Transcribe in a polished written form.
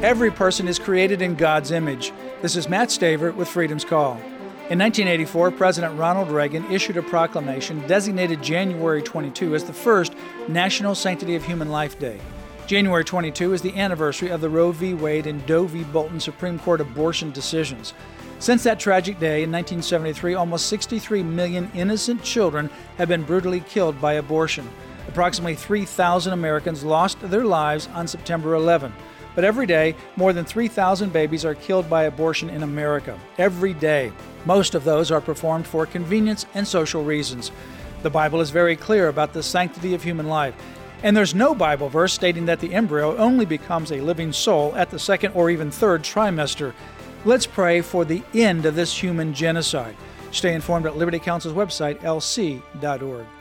Every person is created in God's image. This is Matt Stavert with Freedom's Call. In 1984, President Ronald Reagan issued a proclamation designated January 22 as the first National Sanctity of Human Life Day. January 22 is the anniversary of the Roe v. Wade and Doe v. Bolton Supreme Court abortion decisions. Since that tragic day in 1973, almost 63 million innocent children have been brutally killed by abortion. Approximately 3,000 Americans lost their lives on September 11. But every day, more than 3,000 babies are killed by abortion in America. Every day. Most of those are performed for convenience and social reasons. The Bible is very clear about the sanctity of human life. And there's no Bible verse stating that the embryo only becomes a living soul at the second or even third trimester. Let's pray for the end of this human genocide. Stay informed at Liberty Counsel's website, lc.org.